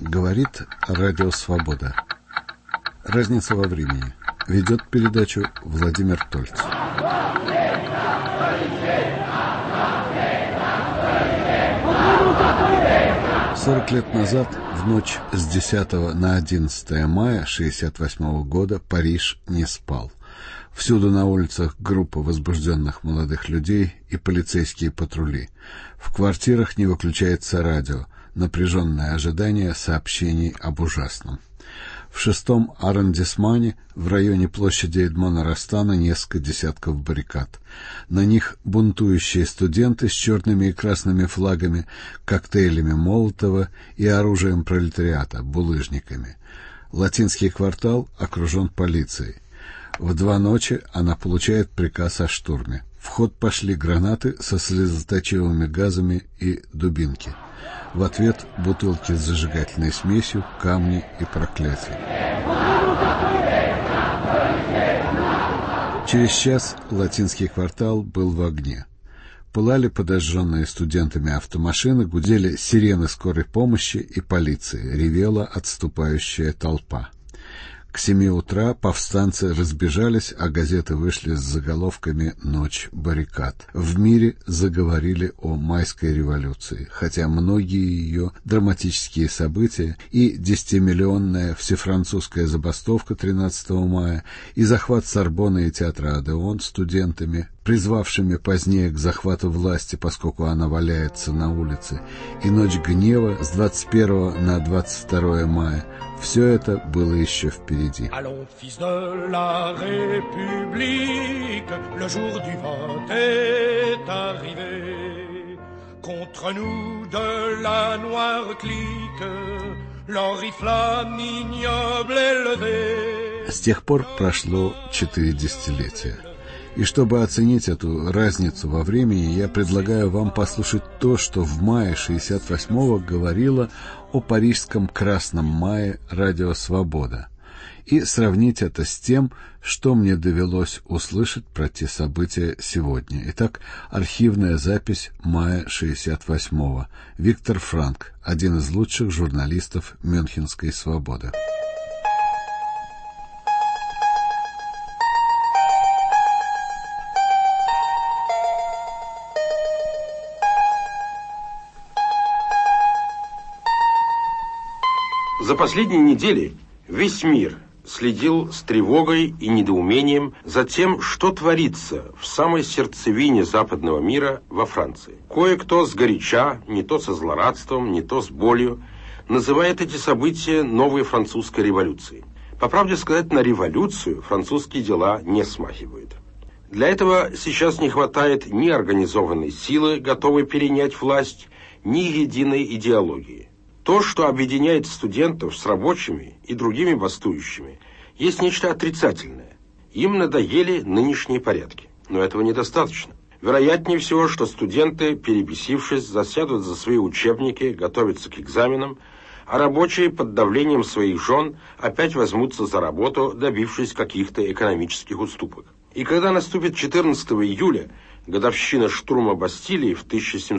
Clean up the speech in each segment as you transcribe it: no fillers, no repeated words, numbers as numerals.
Говорит Радио Свобода. Разница во времени. Ведет передачу Владимир Тольц. 40 лет назад, в ночь с 10 на 11 мая 1968 года, Париж не спал. Всюду на улицах группа возбужденных молодых людей и полицейские патрули. В квартирах не выключается радио. Напряженное ожидание сообщений об ужасном. В 6-м аррondissement в районе площади Эдмона Ростана несколько десятков баррикад. На них бунтующие студенты с черными и красными флагами, коктейлями Молотова и оружием пролетариата, булыжниками. Латинский квартал окружен полицией. В 2 ночи она получает приказ о штурме. В ход пошли гранаты со слезоточивыми газами и дубинки. В ответ бутылки с зажигательной смесью, камни и проклятия. Через час Латинский квартал был в огне. Пылали подожженные студентами автомашины, гудели сирены скорой помощи и полиции, ревела отступающая толпа. К 7 утра повстанцы разбежались, а газеты вышли с заголовками «Ночь баррикад». В мире заговорили о майской революции, хотя многие ее драматические события и 10-миллионная всефранцузская забастовка 13 мая, и захват Сорбонны и театра Одеон студентами, призвавшими позднее к захвату власти, поскольку она валяется на улице, и ночь гнева с 21 на 22 мая, все это было еще впереди. Allons, fils de la République, le jour du vote est arrivé. Contre nous de la noire clique, l'oriflamme ignoble élevé. С тех пор прошло 4 десятилетия. И чтобы оценить эту разницу во времени, я предлагаю вам послушать то, что в мае 1968-го говорило о парижском Красном мае Радио Свобода, и сравнить это с тем, что мне довелось услышать про те события сегодня. Итак, архивная запись мая 1968-го. Виктор Франк, один из лучших журналистов Мюнхенской свободы. За последние недели весь мир следил с тревогой и недоумением за тем, что творится в самой сердцевине западного мира во Франции. Кое-кто сгоряча, не то со злорадством, не то с болью, называет эти события новой французской революцией. По правде сказать, на революцию французские дела не смахивают. Для этого сейчас не хватает ни организованной силы, готовой перенять власть, ни единой идеологии. То, что объединяет студентов с рабочими и другими бастующими, есть нечто отрицательное. Им надоели нынешние порядки, но этого недостаточно. Вероятнее всего, что студенты, перебесившись, засядут за свои учебники, готовятся к экзаменам, а рабочие под давлением своих жен опять возьмутся за работу, добившись каких-то экономических уступок. И когда наступит 14 июля, годовщина штурма Бастилии в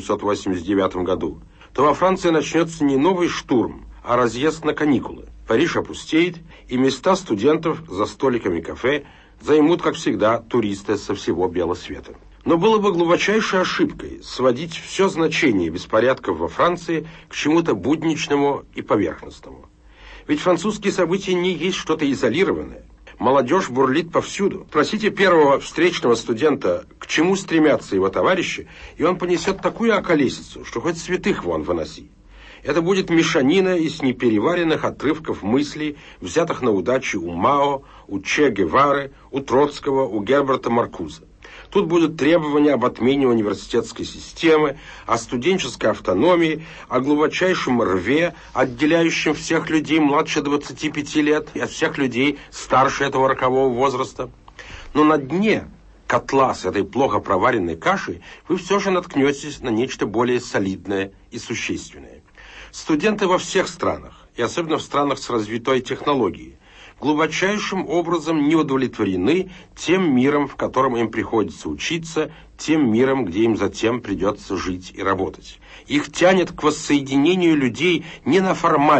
1789 году, то во Франции начнется не новый штурм, а разъезд на каникулы. Париж опустеет, и места студентов за столиками кафе займут, как всегда, туристы со всего белого света. Но было бы глубочайшей ошибкой сводить все значение беспорядков во Франции к чему-то будничному и поверхностному. Ведь французские события не есть что-то изолированное. Молодежь бурлит повсюду. Спросите первого встречного студента, к чему стремятся его товарищи, и он понесет такую околесицу, что хоть святых вон выноси. Это будет мешанина из непереваренных отрывков мыслей, взятых на удачу у Мао, у Че Гевары, у Троцкого, у Герберта Маркуза. Тут будут требования об отмене университетской системы, о студенческой автономии, о глубочайшем рве, отделяющем всех людей младше 25 лет от всех людей старше этого рокового возраста. Но на дне котла с этой плохо проваренной кашей вы все же наткнетесь на нечто более солидное и существенное. Студенты во всех странах, и особенно в странах с развитой технологией, глубочайшим образом не удовлетворены тем миром, в котором им приходится учиться, тем миром, где им затем придется жить и работать. Их тянет к воссоединению людей не на формальных,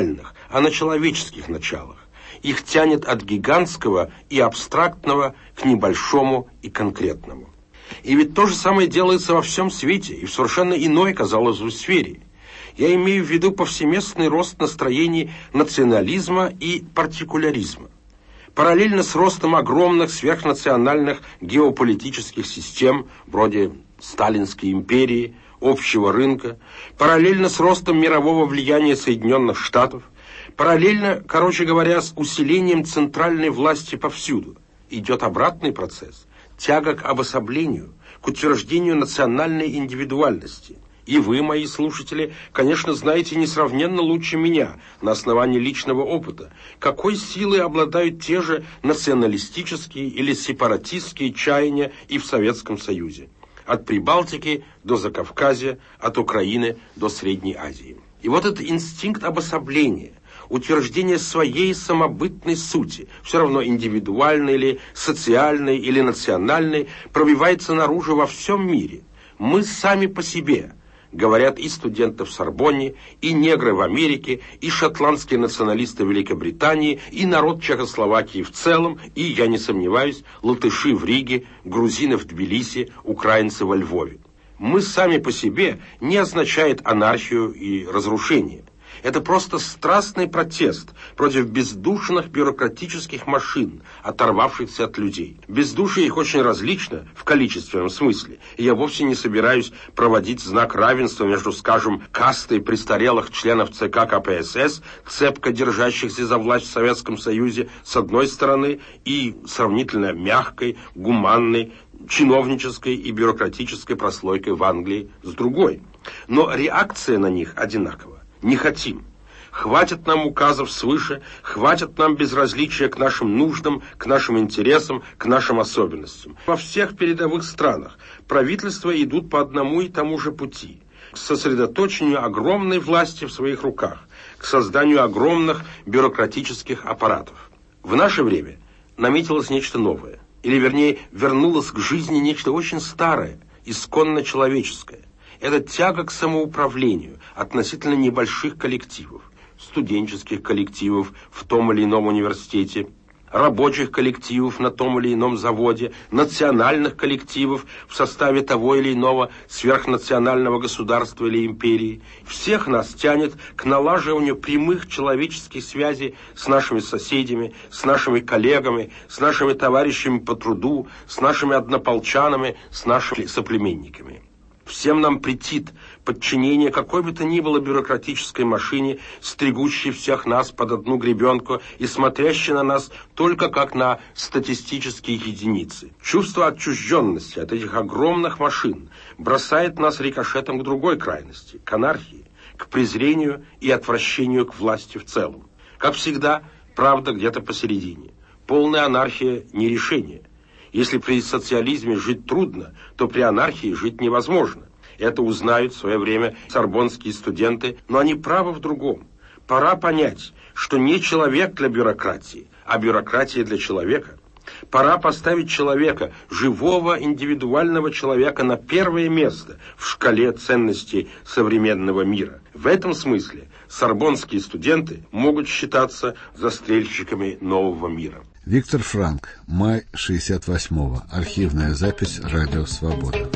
а на человеческих началах. Их тянет от гигантского и абстрактного к небольшому и конкретному. И ведь то же самое делается во всем свете и в совершенно иной, казалось бы, сфере. Я имею в виду повсеместный рост настроений национализма и партикуляризма. Параллельно с ростом огромных сверхнациональных геополитических систем, вроде Сталинской империи, общего рынка, параллельно с ростом мирового влияния Соединенных Штатов, параллельно, короче говоря, с усилением центральной власти повсюду, идет обратный процесс, тяга к обособлению, к утверждению национальной индивидуальности. И вы, мои слушатели, конечно, знаете несравненно лучше меня, на основании личного опыта, какой силой обладают те же националистические или сепаратистские чаяния и в Советском Союзе. От Прибалтики до Закавказья, от Украины до Средней Азии. И вот этот инстинкт обособления, утверждение своей самобытной сути, все равно индивидуальной ли, социальной или национальной, пробивается наружу во всем мире. Мы сами по себе, говорят и студенты в Сорбонне, и негры в Америке, и шотландские националисты в Великобритании, и народ Чехословакии в целом, и, я не сомневаюсь, латыши в Риге, грузины в Тбилиси, украинцы во Львове. Мы сами по себе не означает анархию и разрушение. Это просто страстный протест против бездушных бюрократических машин, оторвавшихся от людей. Бездушие их очень различно в количественном смысле. И я вовсе не собираюсь проводить знак равенства между, скажем, кастой престарелых членов ЦК КПСС, цепко держащихся за власть в Советском Союзе, с одной стороны, и сравнительно мягкой, гуманной, чиновнической и бюрократической прослойкой в Англии с другой. Но реакция на них одинакова. Не хотим. Хватит нам указов свыше, хватит нам безразличия к нашим нуждам, к нашим интересам, к нашим особенностям. Во всех передовых странах правительства идут по одному и тому же пути. К сосредоточению огромной власти в своих руках, к созданию огромных бюрократических аппаратов. В наше время наметилось нечто новое. Или, вернее, вернулось к жизни нечто очень старое, исконно человеческое. Это тяга к самоуправлению относительно небольших коллективов, студенческих коллективов в том или ином университете, рабочих коллективов на том или ином заводе, национальных коллективов в составе того или иного сверхнационального государства или империи. Всех нас тянет к налаживанию прямых человеческих связей с нашими соседями, с нашими коллегами, с нашими товарищами по труду, с нашими однополчанами, с нашими соплеменниками. Всем нам претит подчинение какой бы то ни было бюрократической машине, стригущей всех нас под одну гребенку и смотрящей на нас только как на статистические единицы. Чувство отчужденности от этих огромных машин бросает нас рикошетом к другой крайности, к анархии, к презрению и отвращению к власти в целом. Как всегда, правда где-то посередине. Полная анархия не решение. Если при социализме жить трудно, то при анархии жить невозможно. Это узнают в свое время сорбонские студенты, но они правы в другом. Пора понять, что не человек для бюрократии, а бюрократия для человека. Пора поставить человека, живого индивидуального человека, на первое место в шкале ценностей современного мира. В этом смысле сорбонские студенты могут считаться застрельщиками нового мира. Виктор Франк, май 68-го. Архивная запись «Радио Свобода».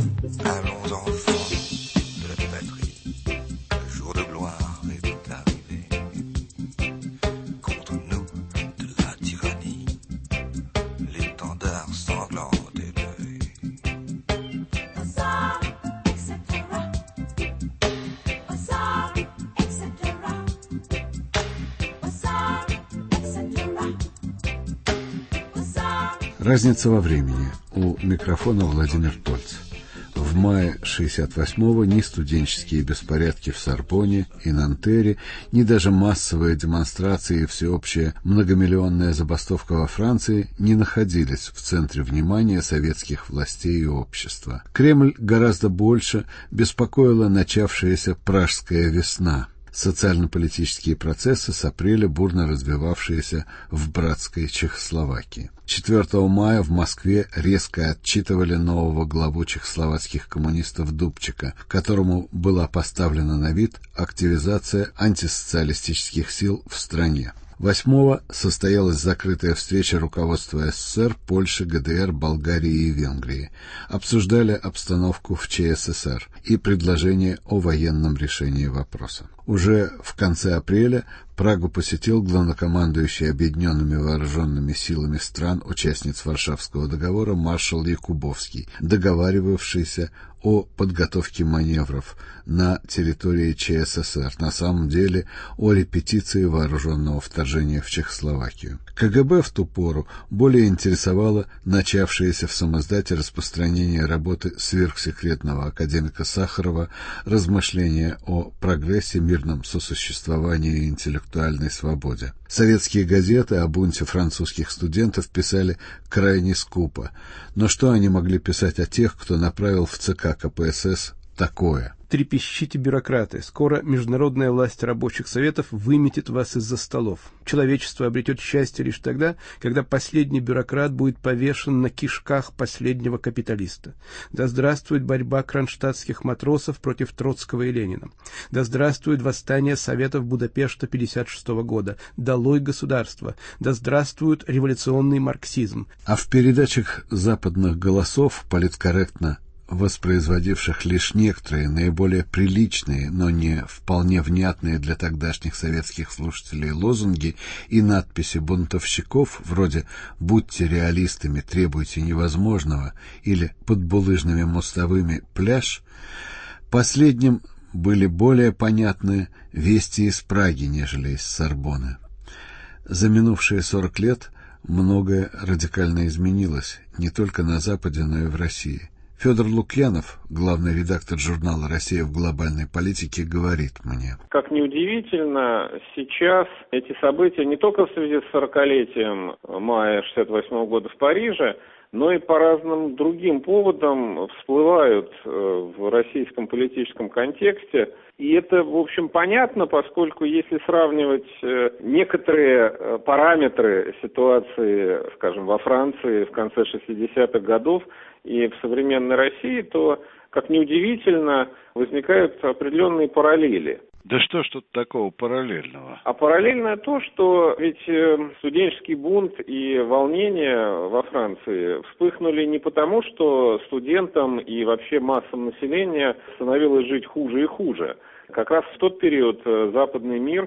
Разница во времени. У микрофона Владимир Тольц. В мае 68-го ни студенческие беспорядки в Сорбонне и Нантере, ни даже массовые демонстрации и всеобщая многомиллионная забастовка во Франции не находились в центре внимания советских властей и общества. Кремль гораздо больше беспокоила начавшаяся Пражская весна. социально-политические процессы с апреля, бурно развивавшиеся в братской Чехословакии. 4 мая в Москве резко отчитывали нового главу чехословацких коммунистов Дубчика, которому была поставлена на вид активизация антисоциалистических сил в стране. 8-го состоялась закрытая встреча руководства СССР, Польши, ГДР, Болгарии и Венгрии. Обсуждали обстановку в ЧССР и предложение о военном решении вопроса. Уже в конце апреля Прагу посетил главнокомандующий Объединенными вооруженными силами стран-участниц Варшавского договора маршал Якубовский, договаривавшийся о подготовке маневров на территории ЧССР, на самом деле о репетиции вооруженного вторжения в Чехословакию. КГБ в ту пору более интересовало начавшееся в самоздате распространение работы сверхсекретного академика Сахарова «Размышления о прогрессе, мирном сосуществовании и интеллектуальной свободе». Советские газеты о бунте французских студентов писали крайне скупо. Но что они могли писать о тех, кто направил в ЦК КПСС такое? Трепещите, бюрократы, скоро международная власть рабочих советов выметит вас из-за столов. Человечество обретет счастье лишь тогда, когда последний бюрократ будет повешен на кишках последнего капиталиста. Да здравствует борьба кронштадтских матросов против Троцкого и Ленина. Да здравствует восстание Советов Будапешта 1956 года. Долой государство. Да здравствует революционный марксизм. А в передачах западных голосов, политкорректно воспроизводивших лишь некоторые наиболее приличные, но не вполне внятные для тогдашних советских слушателей лозунги и надписи бунтовщиков вроде «Будьте реалистами, требуйте невозможного» или «Под булыжными мостовыми пляж», последним были более понятны вести из Праги, нежели из Сорбонны. За минувшие 40 лет многое радикально изменилось не только на Западе, но и в России. Федор Лукьянов, главный редактор журнала «Россия в глобальной политике», говорит мне. Как ни удивительно, сейчас эти события не только в связи с 40-летием мая 1968 года в Париже, но и по разным другим поводам всплывают в российском политическом контексте. И это, в общем, понятно, поскольку если сравнивать некоторые параметры ситуации, скажем, во Франции в конце 60-х годов и в современной России, то, как ни удивительно, возникают определенные параллели. Да что ж тут такого параллельного? А параллельно то, что ведь студенческий бунт и волнения во Франции вспыхнули не потому, что студентам и вообще массам населения становилось жить хуже и хуже. Как раз в тот период западный мир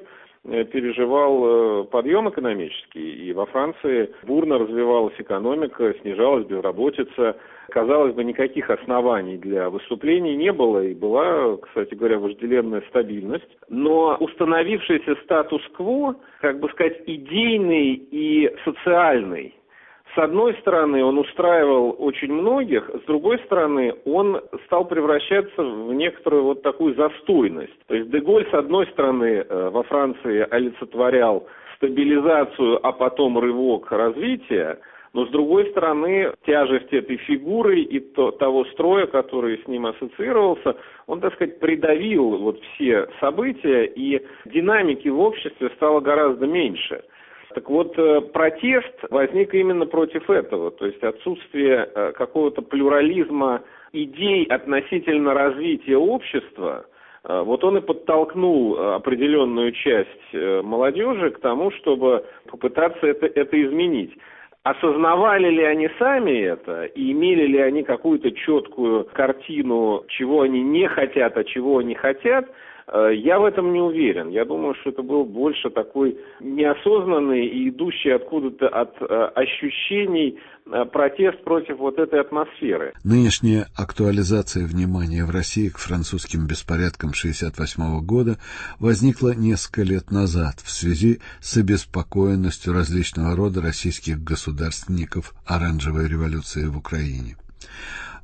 переживал подъем экономический, и во Франции бурно развивалась экономика, снижалась безработица. Казалось бы, никаких оснований для выступлений не было, и была, кстати говоря, вожделенная стабильность. Но установившийся статус-кво, как бы сказать, идейный и социальный, с одной стороны, он устраивал очень многих, с другой стороны, он стал превращаться в некоторую вот такую застойность. То есть Де-Голь, с одной стороны, во Франции олицетворял стабилизацию, а потом рывок развития, но с другой стороны, тяжесть этой фигуры и того строя, который с ним ассоциировался, он, так сказать, придавил вот все события, и динамики в обществе стало гораздо меньше. Так вот, протест возник именно против этого, то есть отсутствие какого-то плюрализма идей относительно развития общества, вот он и подтолкнул определенную часть молодежи к тому, чтобы попытаться это изменить. Осознавали ли они сами это и имели ли они какую-то четкую картину, чего они не хотят, а чего они хотят, я в этом не уверен. Я думаю, что это был больше такой неосознанный и идущий откуда-то от ощущений протест против вот этой атмосферы. Нынешняя актуализация внимания в России к французским беспорядкам 1968 года возникла несколько лет назад в связи с обеспокоенностью различного рода российских государственников оранжевой революции в Украине.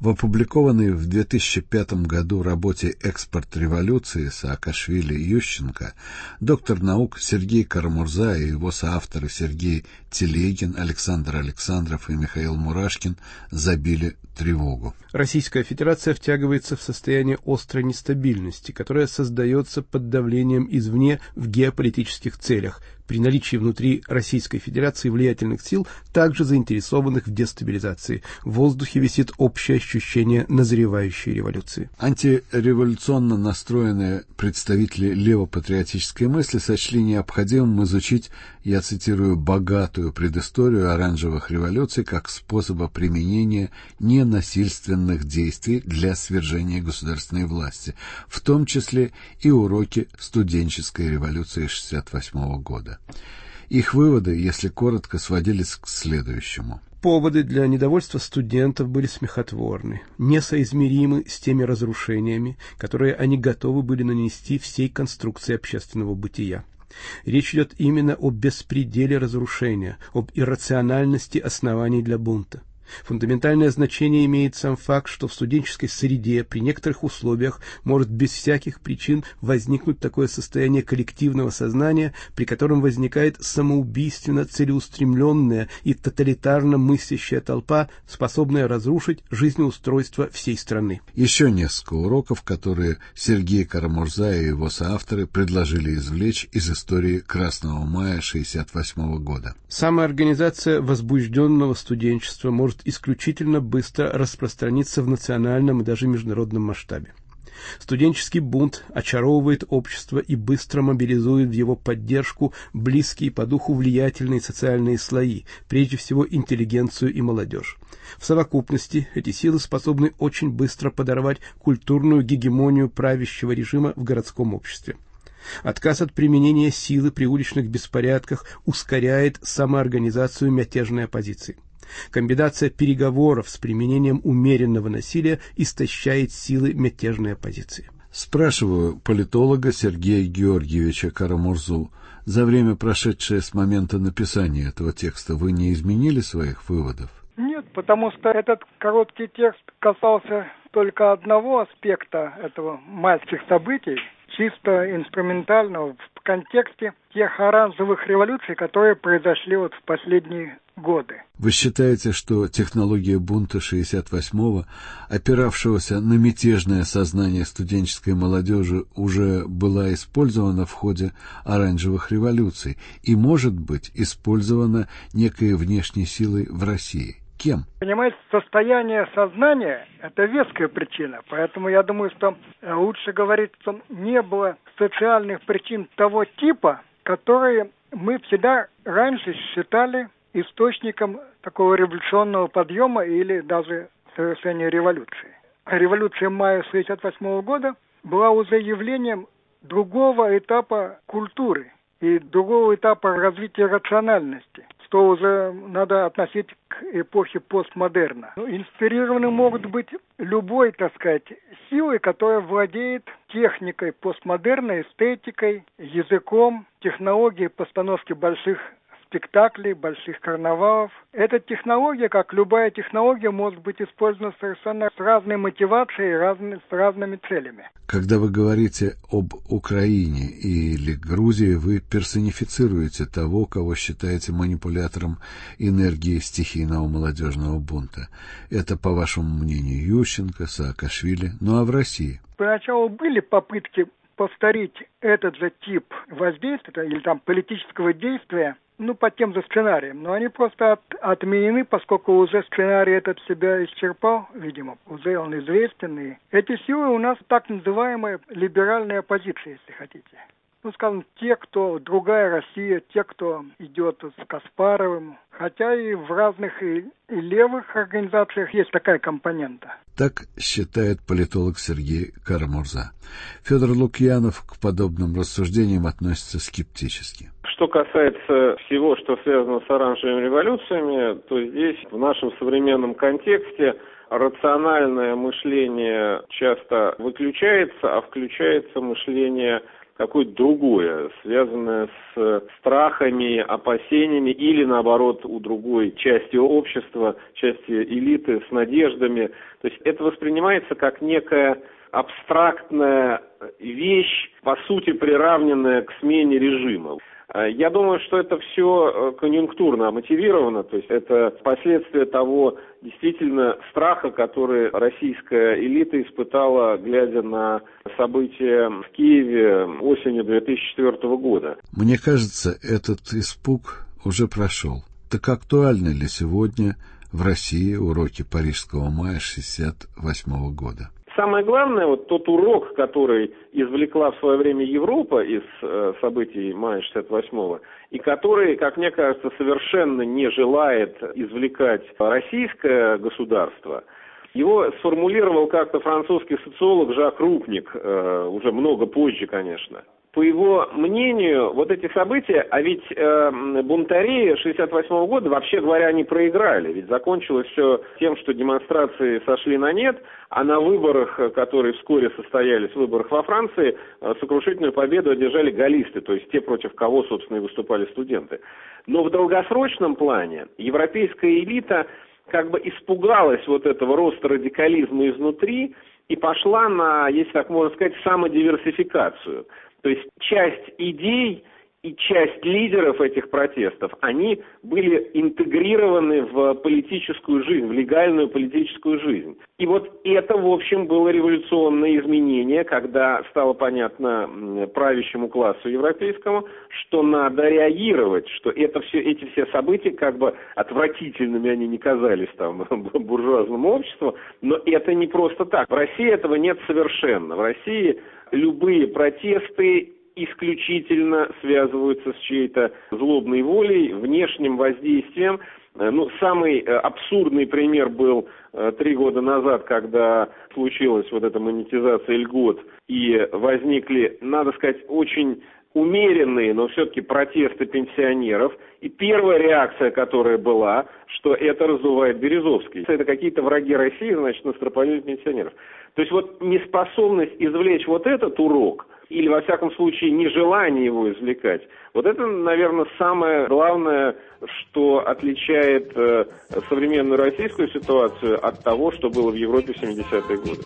В опубликованной в 2005 году работе «Экспорт революции» Саакашвили и Ющенко доктор наук Сергей Карамурза и его соавторы Сергей Телегин, Александр Александров и Михаил Мурашкин забили тревогу. Российская Федерация втягивается в состояние острой нестабильности, которое создается под давлением извне в геополитических целях, при наличии внутри Российской Федерации влиятельных сил, также заинтересованных в дестабилизации. В воздухе висит общее ощущение назревающей революции. Антиреволюционно настроенные представители левопатриотической мысли сочли необходимым изучить, я цитирую, «богатую предысторию оранжевых революций как способа применения ненасильственных действий для свержения государственной власти, в том числе и уроки студенческой революции 1968 года». Их выводы, если коротко, сводились к следующему. Поводы для недовольства студентов были смехотворны, несоизмеримы с теми разрушениями, которые они готовы были нанести всей конструкции общественного бытия. Речь идет именно о беспределе разрушения, об иррациональности оснований для бунта. Фундаментальное значение имеет сам факт, что в студенческой среде при некоторых условиях может без всяких причин возникнуть такое состояние коллективного сознания, при котором возникает самоубийственно целеустремленная и тоталитарно мыслящая толпа, способная разрушить жизнеустройство всей страны. Еще несколько уроков, которые Сергей Карамурза и его соавторы предложили извлечь из истории Красного мая 1968 года. Самоорганизация возбужденного студенчества может исключительно быстро распространиться в национальном и даже международном масштабе. Студенческий бунт очаровывает общество и быстро мобилизует в его поддержку близкие по духу влиятельные социальные слои, прежде всего интеллигенцию и молодежь. В совокупности эти силы способны очень быстро подорвать культурную гегемонию правящего режима в городском обществе. Отказ от применения силы при уличных беспорядках ускоряет самоорганизацию мятежной оппозиции. Комбинация переговоров с применением умеренного насилия истощает силы мятежной оппозиции. Спрашиваю политолога Сергея Георгиевича Карамурзу. За время, прошедшее с момента написания этого текста, вы не изменили своих выводов? Нет, потому что этот короткий текст касался только одного аспекта этого майских событий, чисто инструментального, в контексте тех оранжевых революций, которые произошли вот в последние годы. Вы считаете, что технология бунта 68-го, опиравшегося на мятежное сознание студенческой молодежи, уже была использована в ходе оранжевых революций и может быть использована некой внешней силой в России? Кем? Понимаете, состояние сознания – это веская причина, поэтому я думаю, что лучше говорить, что не было социальных причин того типа, которые мы всегда раньше считали источником такого революционного подъема или даже совершения революции. Революция мая 1968 года была уже явлением другого этапа культуры и другого этапа развития рациональности, что уже надо относить к эпохе постмодерна. Инспирированы могут быть любой, так сказать, силой, которая владеет техникой постмодерна, эстетикой, языком, технологией постановки больших спектаклей, больших карнавалов. Эта технология, как любая технология, может быть использована совершенно с разной мотивацией и с разными целями. Когда вы говорите об Украине или Грузии, вы персонифицируете того, кого считаете манипулятором энергии стихийного молодежного бунта. Это, по вашему мнению, Ющенко, Саакашвили. Ну а в России? Поначалу были попытки повторить этот же тип воздействия или там политического действия, по тем же сценариям, но они просто отменены, поскольку уже сценарий этот себя исчерпал, видимо, уже он известен. И эти силы у нас так называемая либеральная оппозиция, если хотите. Скажем, те, кто другая Россия, те, кто идет с Каспаровым, хотя и в разных и левых организациях есть такая компонента. Так считает политолог Сергей Карамурза. Федор Лукьянов к подобным рассуждениям относится скептически. Что касается всего, что связано с оранжевыми революциями, то здесь в нашем современном контексте рациональное мышление часто выключается, а включается мышление какое-то другое, связанное с страхами, опасениями или, наоборот, у другой части общества, части элиты с надеждами. То есть это воспринимается как некая абстрактная вещь, по сути, приравненная к смене режима. Я думаю, что это все конъюнктурно мотивировано, то есть это последствия того действительно страха, который российская элита испытала, глядя на события в Киеве осенью 2004 года. Мне кажется, этот испуг уже прошел. Так актуальны ли сегодня в России уроки Парижского мая 1968 года? Самое главное, вот тот урок, который извлекла в свое время Европа из событий мая 68-го, и который, как мне кажется, совершенно не желает извлекать российское государство, его сформулировал как-то французский социолог Жак Рупник, уже много позже, конечно. По его мнению, вот эти события, а ведь бунтари 1968 года, вообще говоря, они проиграли. Ведь закончилось все тем, что демонстрации сошли на нет, а на выборах, которые вскоре состоялись, выборах во Франции, сокрушительную победу одержали галлисты, то есть те, против кого, собственно, и выступали студенты. Но в долгосрочном плане европейская элита как бы испугалась вот этого роста радикализма изнутри и пошла на, если так можно сказать, самодиверсификацию. То есть часть идей и часть лидеров этих протестов, они были интегрированы в политическую жизнь, в легальную политическую жизнь. И вот это, в общем, было революционное изменение, когда стало понятно правящему классу европейскому, что надо реагировать, что эти все события, как бы отвратительными они не казались там буржуазному обществу, но это не просто так. В России этого нет совершенно. В России любые протесты исключительно связываются с чьей-то злобной волей, внешним воздействием. Самый абсурдный пример был 3 года назад, когда случилась вот эта монетизация льгот, и возникли, надо сказать, очень умеренные, но все-таки протесты пенсионеров. И первая реакция, которая была, что это раздувает Березовский. Это какие-то враги России, значит, настропалили пенсионеров. То есть вот неспособность извлечь вот этот урок, или, во всяком случае, нежелание его извлекать, вот это, наверное, самое главное, что отличает современную российскую ситуацию от того, что было в Европе в 70-е годы.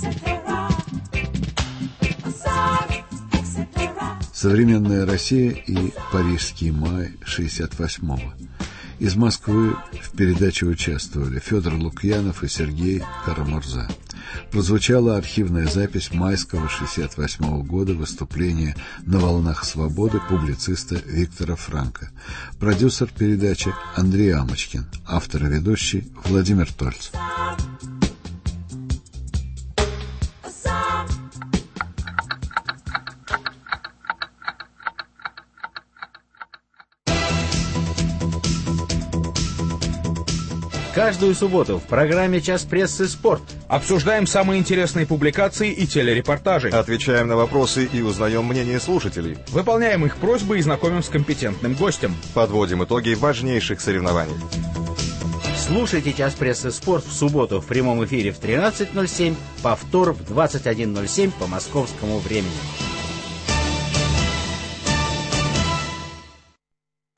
Современная Россия и Парижский май 68-го. Из Москвы в передаче участвовали Федор Лукьянов и Сергей Карамурза. Прозвучала архивная запись майского 68-го года выступления на «Волнах свободы» публициста Виктора Франка. Продюсер передачи Андрей Амочкин. Автор и ведущий Владимир Тольц. Каждую субботу в программе «Час прессы. Спорт» обсуждаем самые интересные публикации и телерепортажи. Отвечаем на вопросы и узнаем мнение слушателей. Выполняем их просьбы и знакомим с компетентным гостем. Подводим итоги важнейших соревнований. Слушайте «Час прессы. Спорт» в субботу в прямом эфире в 13:07, повтор в 21:07 по московскому времени.